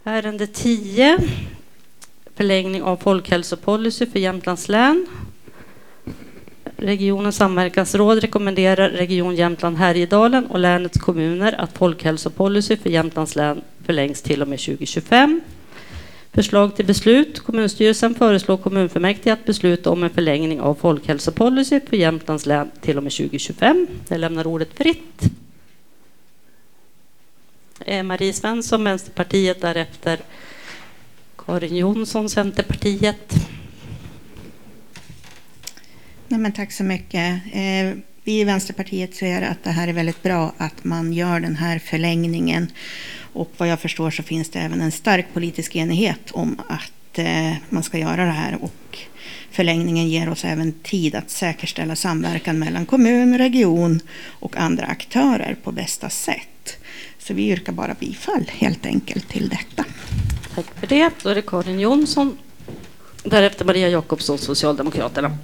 Ärende 10. Förlängning av folkhälsopolicy för Jämtlands län. Regionens samverkansråd rekommenderar Region Jämtland Härjedalen och länets kommuner att folkhälsopolicy för Jämtlands län förlängs till och med 2025. Förslag till beslut. Kommunstyrelsen föreslår kommunfullmäktige att besluta om en förlängning av folkhälsopolicy för Jämtlands län till och med 2025. Jag lämnar ordet fritt. Marie Svensson, Vänsterpartiet, därefter Karin Jonsson, Centerpartiet. Nej, men tack så mycket. Vi i Vänsterpartiet ser att det här är väldigt bra att man gör den här förlängningen. Och vad jag förstår så finns det även en stark politisk enighet om att man ska göra det här. Och förlängningen ger oss även tid att säkerställa samverkan mellan kommun, region och andra aktörer på bästa sätt. Så vi yrkar bara bifall helt enkelt till detta. Tack för det. Då är det Karin Jonsson. Därefter Maria Jakobsson, Socialdemokraterna.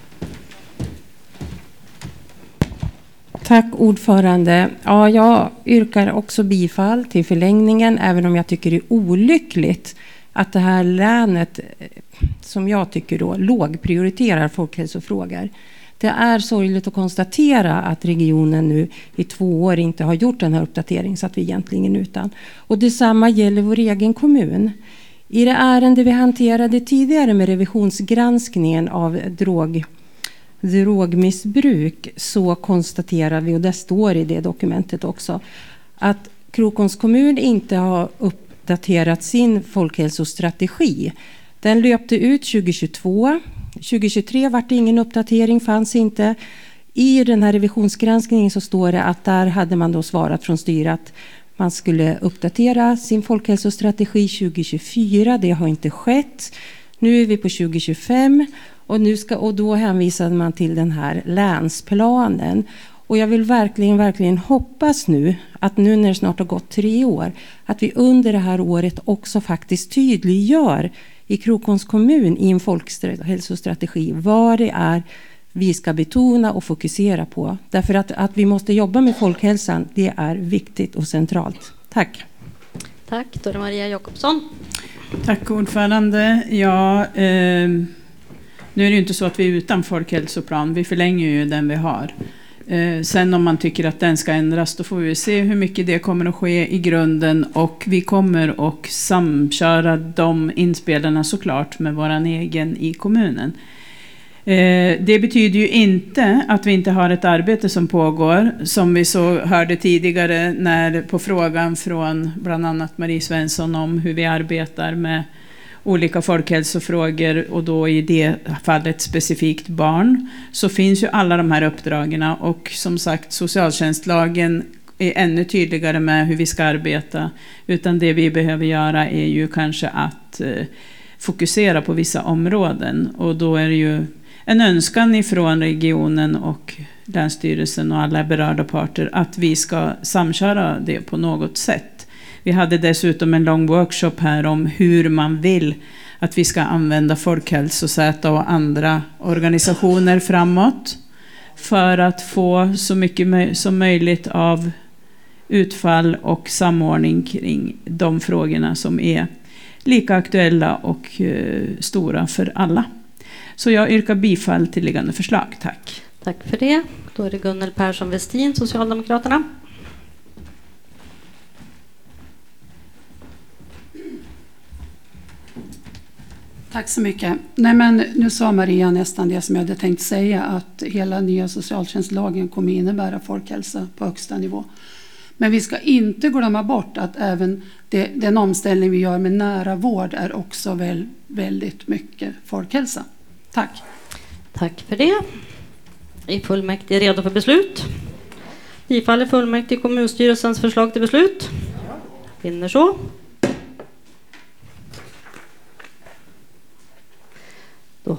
Tack ordförande. Ja, jag yrkar också bifall till förlängningen, även om jag tycker det är olyckligt att det här länet, som jag tycker då, lågprioriterar folkhälsofrågor. Det är sorgligt att konstatera att regionen nu i 2 år inte har gjort den här uppdateringen, så att vi egentligen utan. Och detsamma gäller vår egen kommun. I det ärende vi hanterade tidigare med revisionsgranskningen av drogmissbruk så konstaterar vi, och det står i det dokumentet också, att Krokoms kommun inte har uppdaterat sin folkhälsostrategi. Den löpte ut 2022. 2023 var det ingen uppdatering, fanns inte. I den här revisionsgranskningen så står det att där hade man då svarat från styret att man skulle uppdatera sin folkhälsostrategi 2024. Det har inte skett. Nu är vi på 2025 och då hänvisade man till den här länsplanen. Och jag vill verkligen hoppas nu att nu när det snart har gått 3 år att vi under det här året också faktiskt tydliggör i Krokoms kommun i en folkhälsostrategi vad det är vi ska betona och fokusera på. Därför att vi måste jobba med folkhälsan, det är viktigt och centralt. Tack. Tack, då är det Maria Jakobsson. Tack ordförande. Ja, nu är det ju inte så att vi är utan folkhälsoplan. Vi förlänger ju den vi har. Sen om man tycker att den ska ändras, då får vi se hur mycket det kommer att ske i grunden. Och vi kommer att samköra de inspelarna såklart med våran egen i kommunen. Det betyder ju inte att vi inte har ett arbete som pågår, som vi så hörde tidigare när på frågan från bland annat Marie Svensson om hur vi arbetar med olika folkhälsofrågor och då i det fallet specifikt barn, så finns ju alla de här uppdragen, och som sagt socialtjänstlagen är ännu tydligare med hur vi ska arbeta, utan det vi behöver göra är ju kanske att fokusera på vissa områden, och då är det ju en önskan ifrån regionen och länsstyrelsen och alla berörda parter att vi ska samköra det på något sätt. Vi hade dessutom en lång workshop här om hur man vill att vi ska använda Folkhälsosäta och andra organisationer framåt för att få så mycket som möjligt av utfall och samordning kring de frågorna som är lika aktuella och stora för alla. Så jag yrkar bifall till liggande förslag. Tack. Tack för det. Då är det Gunnel Persson Westin, Socialdemokraterna. Tack så mycket. Nej, men nu sa Maria nästan det som jag hade tänkt säga, att hela nya socialtjänstlagen kommer innebära folkhälsa på högsta nivå. Men vi ska inte glömma bort att även den omställning vi gör med nära vård är också väldigt mycket folkhälsa. Tack. Tack för det. Är fullmäktige redo för beslut? Bifaller fullmäktige kommunstyrelsens förslag till beslut? Finner så.